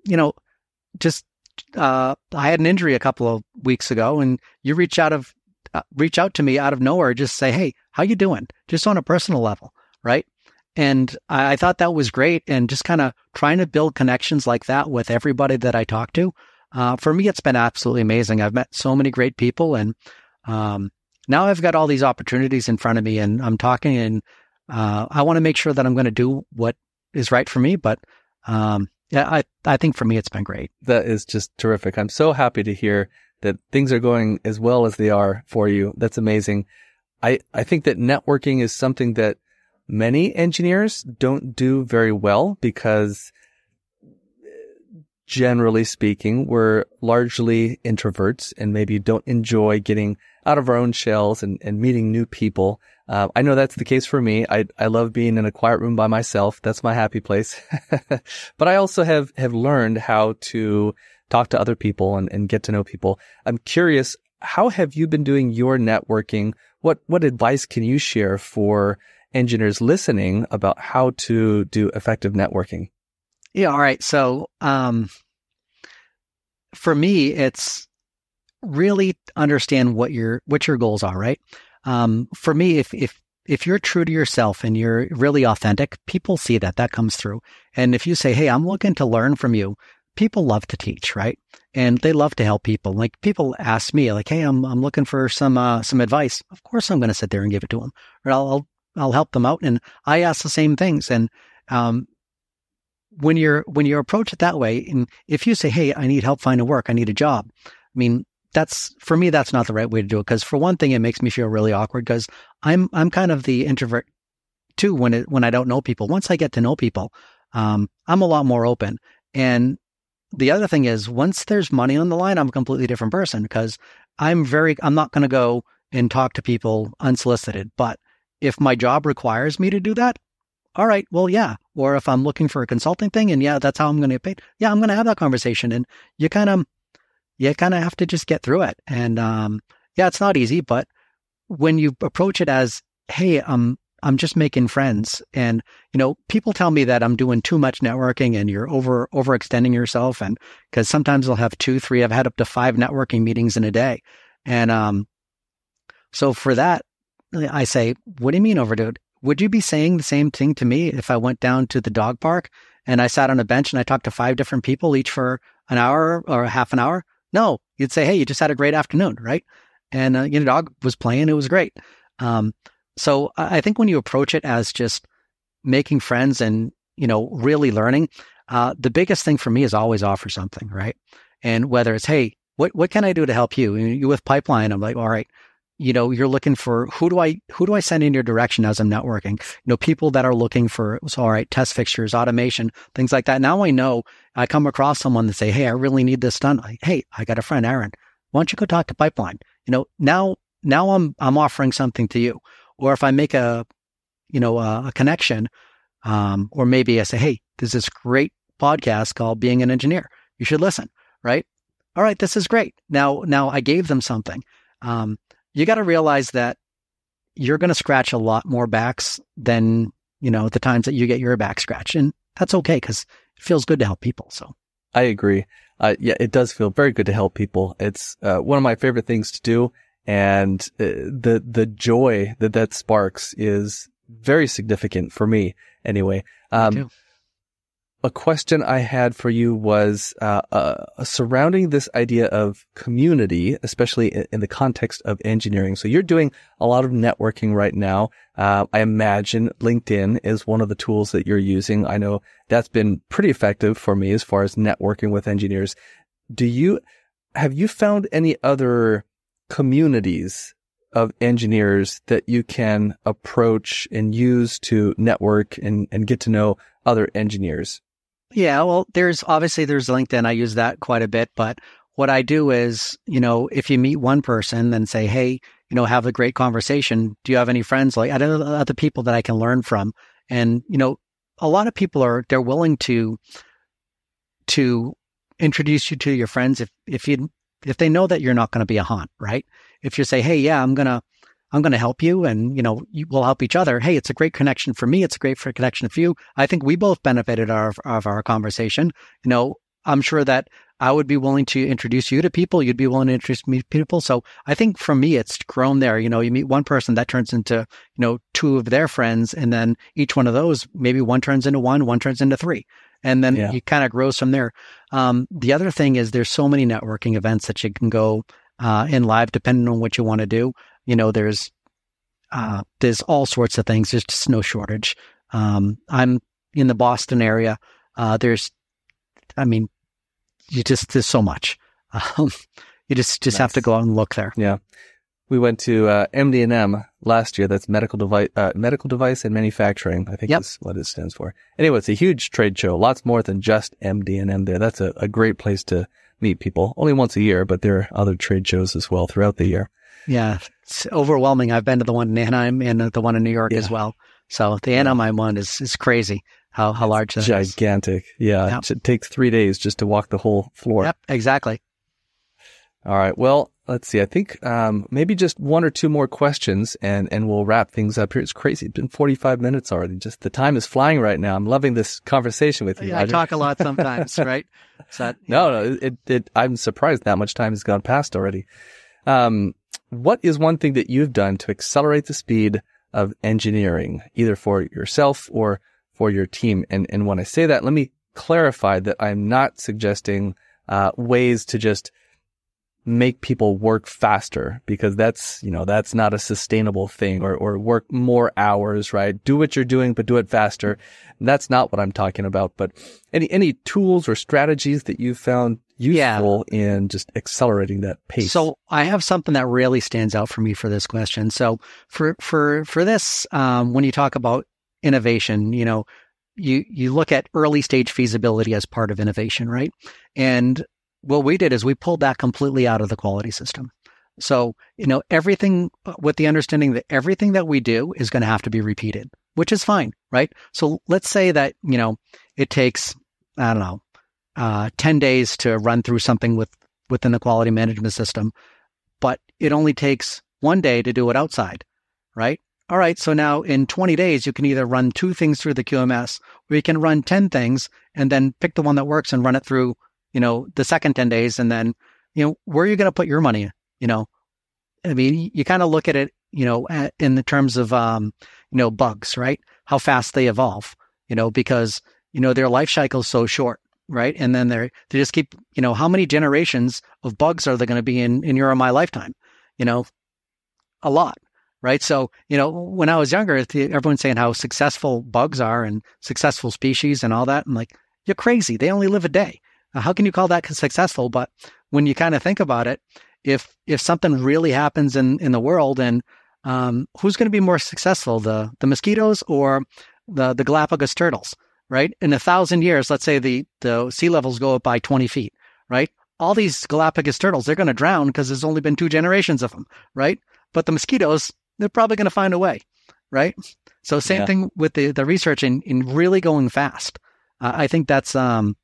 B: I had an injury a couple of weeks ago, and you reach out to me out of nowhere, just say, hey, how you doing? Just on a personal level. Right. And I thought that was great. And just kind of trying to build connections like that with everybody that I talk to. For me, it's been absolutely amazing. I've met so many great people, and now I've got all these opportunities in front of me, and I'm talking, and I want to make sure that I'm going to do what is right for me. But I think for me, it's been great.
A: That is just terrific. I'm so happy to hear that things are going as well as they are for you. That's amazing. I think that networking is something that many engineers don't do very well because, generally speaking, we're largely introverts and maybe don't enjoy getting out of our own shells and meeting new people. I know that's the case for me. I love being in a quiet room by myself. That's my happy place. But I also have learned how to talk to other people and get to know people. I'm curious, how have you been doing your networking? What advice can you share for engineers listening about how to do effective networking?
B: Yeah. All right. So, for me, it's really understand what your goals are, right? For me, if you're true to yourself and you're really authentic, people see that comes through. And if you say, hey, I'm looking to learn from you, people love to teach, right? And they love to help people. Like people ask me like, hey, I'm looking for some advice. Of course, I'm going to sit there and give it to them, or I'll help them out. And I ask the same things. And, when you approach it that way, and if you say, hey, I need help finding work, I need a job. I mean, for me, that's not the right way to do it. Cause for one thing, it makes me feel really awkward because I'm kind of the introvert too when I don't know people. Once I get to know people, I'm a lot more open. And the other thing is once there's money on the line, I'm a completely different person because I'm not going to go and talk to people unsolicited. But if my job requires me to do that, all right, well, yeah. Or if I'm looking for a consulting thing and yeah, that's how I'm going to get paid. Yeah, I'm going to have that conversation. And you kind of have to just get through it. And, yeah, it's not easy, but when you approach it as, hey, I'm just making friends. And, people tell me that I'm doing too much networking and you're overextending yourself. And cause sometimes I'll have 2, 3, I've had up to 5 networking meetings in a day. And, so for that, I say, what do you mean overdo it? Would you be saying the same thing to me if I went down to the dog park and I sat on a bench and I talked to 5 different people, each for an hour or half an hour? No, you'd say, hey, you just had a great afternoon, right? And, dog was playing. It was great. So I think when you approach it as just making friends and, really learning, the biggest thing for me is always offer something, right? And whether it's, hey, what can I do to help you? You with Pipeline, I'm like, all right, you're looking for who do I send in your direction as I'm networking? People that are looking for, all right, test fixtures, automation, things like that. Now I know I come across someone that say, hey, I really need this done. Like, hey, I got a friend, Aaron. Why don't you go talk to Pipeline? Now I'm offering something to you. Or if I make a connection, or maybe I say, hey, there's this great podcast called Being an Engineer. You should listen, right? All right, this is great. Now I gave them something. You got to realize that you're going to scratch a lot more backs than, the times that you get your back scratched. And that's okay because it feels good to help people. So
A: I agree. Yeah, it does feel very good to help people. It's one of my favorite things to do. And the joy that sparks is very significant for me anyway. A question I had for you was surrounding this idea of community, especially in the context of engineering. So you're doing a lot of networking right now. I imagine LinkedIn is one of the tools that you're using. I know that's been pretty effective for me as far as networking with engineers. Have you found any other communities of engineers that you can approach and use to network and get to know other engineers?
B: Yeah, well, there's LinkedIn. I use that quite a bit. But what I do is, if you meet one person, then say, hey, have a great conversation. Do you have any friends, like other people that I can learn from? And, a lot of people they're willing to introduce you to your friends if they know that you're not going to be a haunt, right? If you say, hey, yeah, I'm going to help you and, we'll help each other. Hey, it's a great connection for me. It's a great connection for you. I think we both benefited of our conversation. I'm sure that I would be willing to introduce you to people. You'd be willing to introduce me to people. So I think for me, it's grown there. You meet one person that turns into, 2 of their friends. And then each one of those, maybe one turns into one turns into 3. And then it kind of grows from there. The other thing is there's so many networking events that you can go in live, depending on what you want to do. There's all sorts of things. There's just no shortage. I'm in the Boston area. There's so much. You just nice. Have to go out and look there.
A: Yeah. We went to MD&M last year. That's medical device and manufacturing, I think is what it stands for. Anyway, it's a huge trade show. Lots more than just MD&M there. That's a great place to meet people. Only once a year, but there are other trade shows as well throughout the year.
B: Yeah, it's overwhelming. I've been to the one in Anaheim and the one in New York as well. So the Anaheim one is crazy how large that is.
A: Gigantic. Yeah. Yep. It takes 3 days just to walk the whole floor.
B: Yep, exactly.
A: All right. Well, let's see. I think maybe just 1 or 2 more questions and we'll wrap things up here. It's crazy. It's been 45 minutes already. Just the time is flying right now. I'm loving this conversation with you.
B: I talk a lot sometimes, right? So
A: No, I'm surprised that much time has gone past already. What is one thing that you've done to accelerate the speed of engineering, either for yourself or for your team? And when I say that, let me clarify that I'm not suggesting ways to just make people work faster, because that's not a sustainable thing, or work more hours, right? Do what you're doing, but do it faster. That's not what I'm talking about. But any tools or strategies that you've found useful in just accelerating that pace?
B: So I have something that really stands out for me for this question. So for this, when you talk about innovation, you look at early stage feasibility as part of innovation, right? And what we did is we pulled that completely out of the quality system. So, everything with the understanding that everything that we do is going to have to be repeated, which is fine, right? So let's say that, it takes, 10 days to run through something within the quality management system, but it only takes 1 day to do it outside, right? All right. So now in 20 days, you can either run 2 things through the QMS, or you can run 10 things and then pick the one that works and run it through the second 10 days. And then, where are you going to put your money? You kind of look at it, in the terms of, bugs, right? How fast they evolve, because, their life cycle is so short, right? And then they just keep, how many generations of bugs are there going to be in your or my lifetime? A lot, right? So, when I was younger, everyone's saying how successful bugs are and successful species and all that. I'm like, you're crazy. They only live a day. How can you call that successful? But when you kind of think about it, if something really happens in the world, and who's going to be more successful, the mosquitoes or the Galapagos turtles, right? In 1,000 years, let's say the sea levels go up by 20 feet, right? All these Galapagos turtles, they're going to drown because there's only been 2 generations of them, right? But the mosquitoes, they're probably going to find a way, right? So same thing with the research in really going fast. I think that's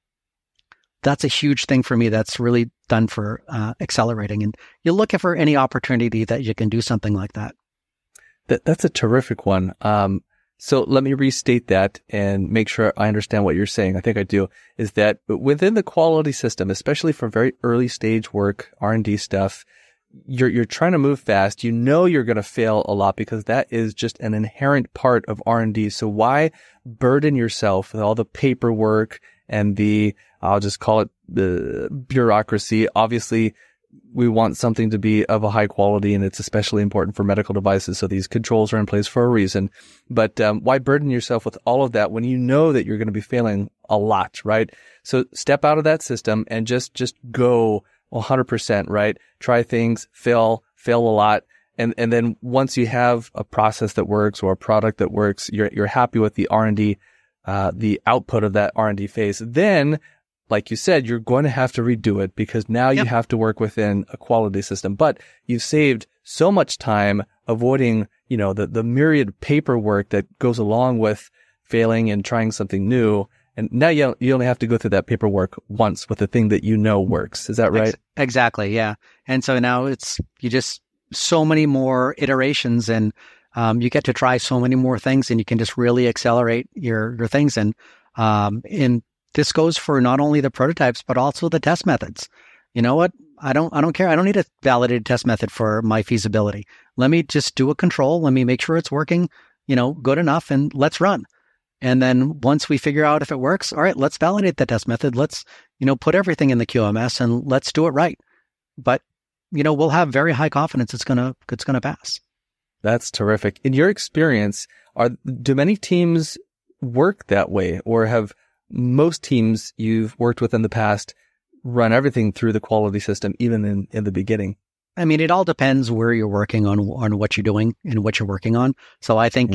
B: a huge thing for me that's really done for accelerating. And you're looking for any opportunity that you can do something like that.
A: That's a terrific one. So let me restate that and make sure I understand what you're saying. I think I do. Is that within the quality system, especially for very early stage work, R&D stuff, you're trying to move fast. You're going to fail a lot because that is just an inherent part of R&D. So why burden yourself with all the paperwork and I'll just call it the bureaucracy? Obviously, we want something to be of a high quality, and it's especially important for medical devices. So these controls are in place for a reason. But why burden yourself with all of that when you know that you're going to be failing a lot, right? So step out of that system and just go 100%, right? Try things, fail a lot. And then once you have a process that works or a product that works, you're happy with the R&D, the output of that R&D phase. Then, like you said, you're going to have to redo it because now you have to work within a quality system. But you've saved so much time avoiding, the myriad paperwork that goes along with failing and trying something new. And now you only have to go through that paperwork once with the thing that works. Is that right?
B: Exactly. Yeah. And so now you just so many more iterations, and you get to try so many more things, and you can just really accelerate your things. And this goes for not only the prototypes, but also the test methods. You know what? I don't care. I don't need a validated test method for my feasibility. Let me just do a control. Let me make sure it's working, good enough, and let's run. And then once we figure out if it works, all right, let's validate the test method. Let's, put everything in the QMS and let's do it right. But, we'll have very high confidence it's gonna pass.
A: That's terrific. In your experience, do many teams work that way, or have most teams you've worked with in the past run everything through the quality system, even in the beginning?
B: I mean, it all depends where you're working on what you're doing and what you're working on. So I think,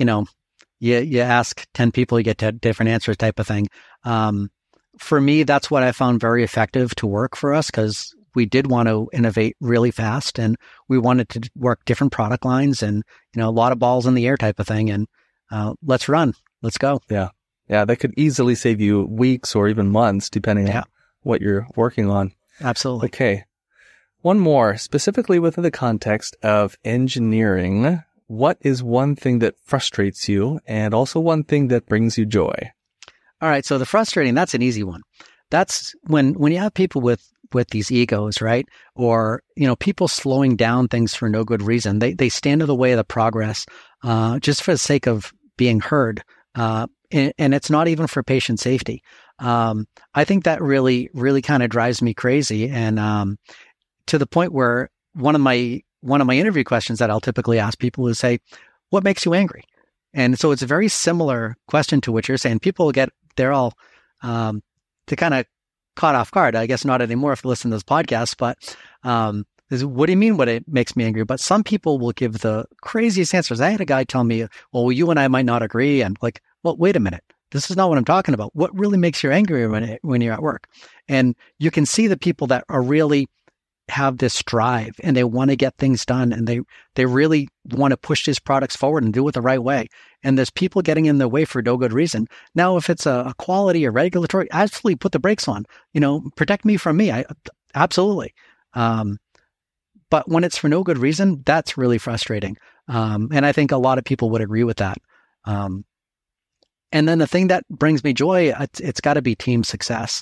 B: you ask 10 people, you get 10 different answers type of thing. For me, that's what I found very effective to work for us, because we did want to innovate really fast, and we wanted to work different product lines and, a lot of balls in the air type of thing. And let's run. Let's go.
A: Yeah. Yeah. That could easily save you weeks or even months, depending on what you're working on.
B: Absolutely.
A: Okay. One more, specifically within the context of engineering. What is one thing that frustrates you, and also one thing that brings you joy?
B: All right. So the frustrating, that's an easy one. that's when you have people with these egos, right? Or, people slowing down things for no good reason. They stand in the way of the progress, just for the sake of being heard. And it's not even for patient safety. I think that really, really kind of drives me crazy. And, to the point where one of my interview questions that I'll typically ask people is say, what makes you angry? And so it's a very similar question to what you're saying. People they're all, to kind of caught off guard. I guess not anymore if you listen to this podcast, but, what do you mean what it makes me angry? But some people will give the craziest answers. I had a guy tell me, well, you and I might not agree. And like, well, wait a minute. This is not what I'm talking about. What really makes you angry when you're at work? And you can see the people that are really have this drive and they want to get things done and they really want to push these products forward and do it the right way. And there's people getting in the way for no good reason. Now, if it's a quality or regulatory, absolutely put the brakes on, protect me from me. Absolutely. But when it's for no good reason, that's really frustrating. And I think a lot of people would agree with that. And then the thing that brings me joy, it's got to be team success.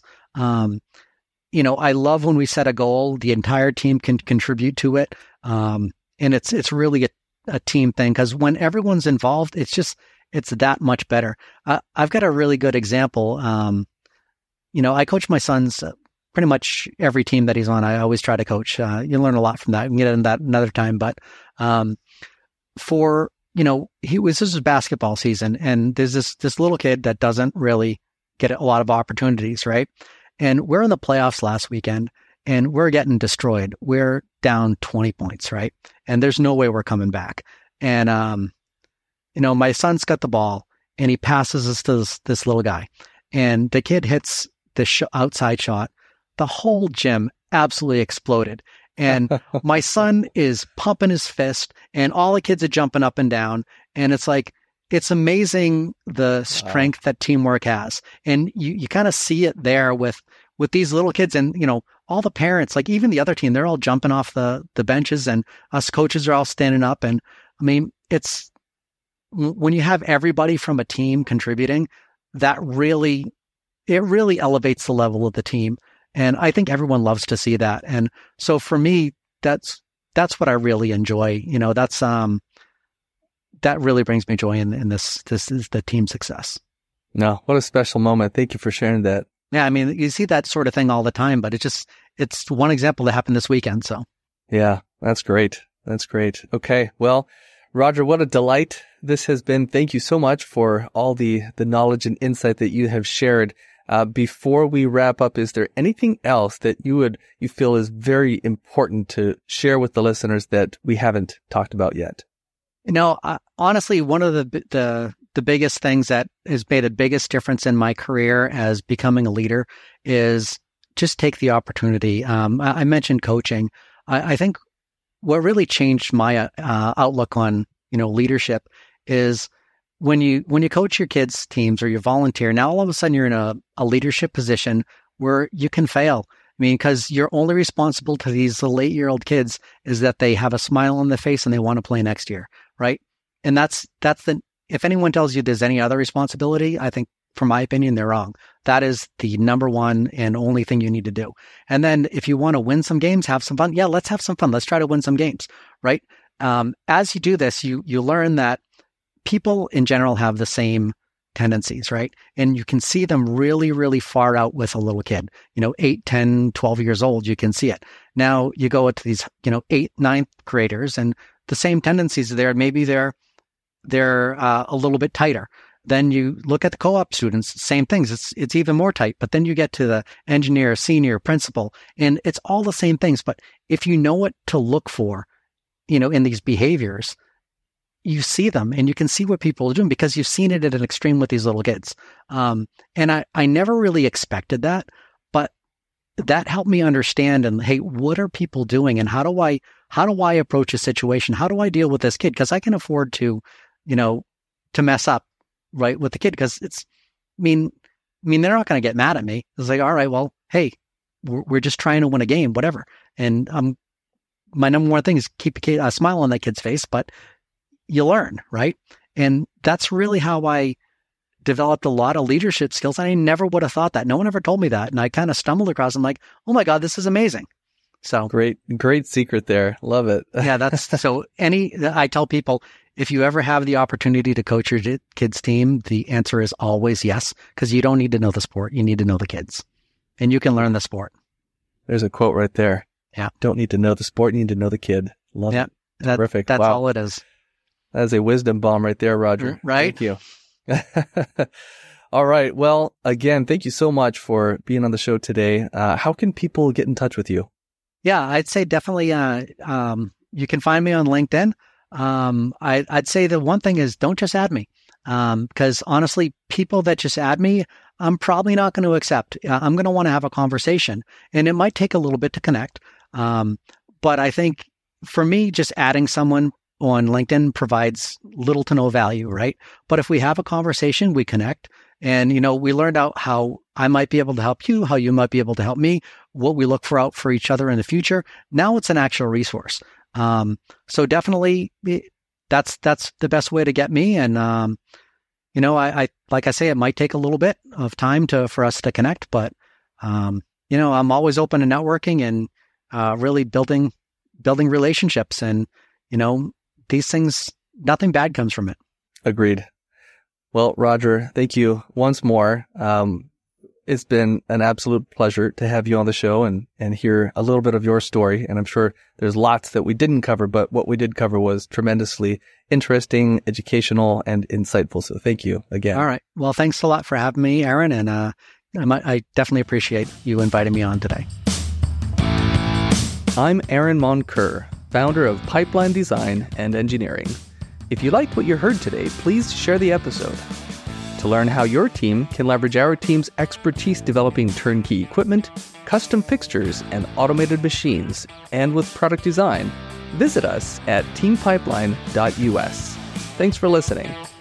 B: I love when we set a goal, the entire team can contribute to it. And it's really a team thing because when everyone's involved, it's that much better. I've got a really good example. I coach my son's pretty much every team that he's on. I always try to coach. You learn a lot from that. We can get into that another time. But this is basketball season and there's this little kid that doesn't really get a lot of opportunities, right? And we're in the playoffs last weekend and we're getting destroyed. We're down 20 points, right? And there's no way we're coming back. And, my son's got the ball and he passes us to this little guy and the kid hits the outside shot. The whole gym absolutely exploded. And my son is pumping his fist and all the kids are jumping up and down. And it's like, it's amazing the strength that teamwork has. And you kind of see it there with these little kids and, all the parents, like even the other team, they're all jumping off the benches and us coaches are all standing up. And I mean, it's when you have everybody from a team contributing, it really elevates the level of the team. And I think everyone loves to see that. And so for me, that's what I really enjoy. That really brings me joy in this is the team success.
A: No, what a special moment. Thank you for sharing that.
B: Yeah. I mean, you see that sort of thing all the time, but it's one example that happened this weekend. So
A: yeah, that's great. That's great. Okay. Well, Roger, what a delight this has been. Thank you so much for all the knowledge and insight that you have shared. Before we wrap up, is there anything else that you feel is very important to share with the listeners that we haven't talked about yet?
B: Honestly, one of the biggest things that has made the biggest difference in my career as becoming a leader is just take the opportunity. I mentioned coaching. I think what really changed my outlook on leadership is when you coach your kids' teams or you volunteer, now all of a sudden you're in a leadership position where you can fail. I mean, because you're only responsible to these little 8-year-old kids is that they have a smile on their face and they want to play next year, right? And that's if anyone tells you there's any other responsibility, I think, from my opinion, they're wrong. That is the number one and only thing you need to do. And then if you want to win some games, have some fun. Yeah, let's have some fun. Let's try to win some games, right? As you do this, you learn that people in general have the same tendencies, right? And you can see them really, really far out with a little kid, 8, 10, 12 years old, you can see it. Now you go to these, 8th, 9th graders and the same tendencies are there. Maybe they're a little bit tighter. Then you look at the co-op students, same things. It's even more tight, but then you get to the engineer, senior, principal, and it's all the same things. But if you know what to look for, in these behaviors, you see them and you can see what people are doing because you've seen it at an extreme with these little kids. And I never really expected that, but that helped me understand and, hey, what are people doing and how do I approach a situation? How do I deal with this kid? Because I can afford to mess up, right, with the kid because they're not going to get mad at me. It's like, all right, well, hey, we're just trying to win a game, whatever. And my number one thing is keep a smile on that kid's face, but you learn, right? And that's really how I developed a lot of leadership skills. And I never would have thought that. No one ever told me that. And I kind of stumbled across, I'm like, oh my God, this is amazing. So
A: great secret there. Love it.
B: Yeah, I tell people, if you ever have the opportunity to coach your kids' team, the answer is always yes, because you don't need to know the sport. You need to know the kids, and you can learn the sport.
A: There's a quote right there.
B: Yeah. Don't
A: need to know the sport. You need to know the kid. Love it. Terrific.
B: That's all it is.
A: That is a wisdom bomb right there, Roger.
B: Right.
A: Thank you. All right. Well, again, thank you so much for being on the show today. How can people get in touch with you?
B: Yeah, I'd say definitely you can find me on LinkedIn. I'd say the one thing is don't just add me, because honestly, people that just add me, I'm probably not going to accept. I'm going to want to have a conversation, and it might take a little bit to connect. But I think for me, just adding someone on LinkedIn provides little to no value, right? But if we have a conversation, we connect. And, we learned out how I might be able to help you, how you might be able to help me, what we look for out for each other in the future. Now it's an actual resource. So definitely that's the best way to get me. And, I like I say, it might take a little bit of time for us to connect, but, I'm always open to networking and, really building relationships. And, these things, nothing bad comes from it.
A: Agreed. Well, Roger, thank you once more. It's been an absolute pleasure to have you on the show and hear a little bit of your story. And I'm sure there's lots that we didn't cover, but what we did cover was tremendously interesting, educational, and insightful. So thank you again.
B: All right. Well, thanks a lot for having me, Aaron. And I definitely appreciate you inviting me on today.
A: I'm Aaron Moncur, founder of Pipeline Design and Engineering. If you liked what you heard today, please share the episode. To learn how your team can leverage our team's expertise developing turnkey equipment, custom fixtures, and automated machines, and with product design, visit us at teampipeline.us. Thanks for listening.